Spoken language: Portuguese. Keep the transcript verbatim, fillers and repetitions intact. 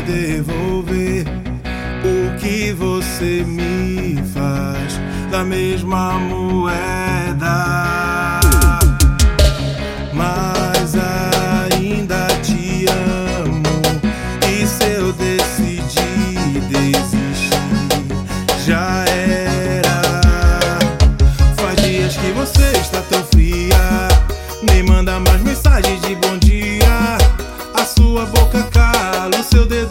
devolver o que você me faz da mesma moeda. Mas ainda te amo, e se eu decidir desistir, já era. Faz dias que você está tão fria, nem manda mais mensagens de bom dia. A sua boca cala, o seu dedo